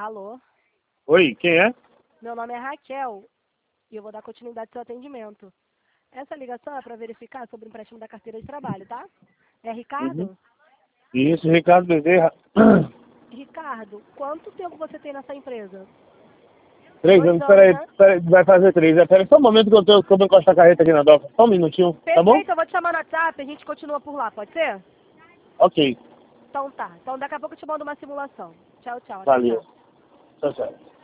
Alô? Oi, quem é? Meu nome é Raquel e eu vou dar continuidade ao seu atendimento. Essa ligação é para verificar sobre o empréstimo da carteira de trabalho, tá? É Uhum. Ricardo? Isso, Ricardo Bezerra. Ricardo, quanto tempo você tem nessa empresa? 3 2 anos, anos, peraí, né? vai fazer 3. Peraí, só um momento que eu vou encostar a carreta aqui na doca. Só um minutinho, tá bom? Perfeito, eu vou te chamar no WhatsApp, a gente continua por lá, pode ser? Ok, Então tá. Então daqui a pouco eu te mando uma simulação. Tchau, tchau. Até já. valeu. Tchau, tchau.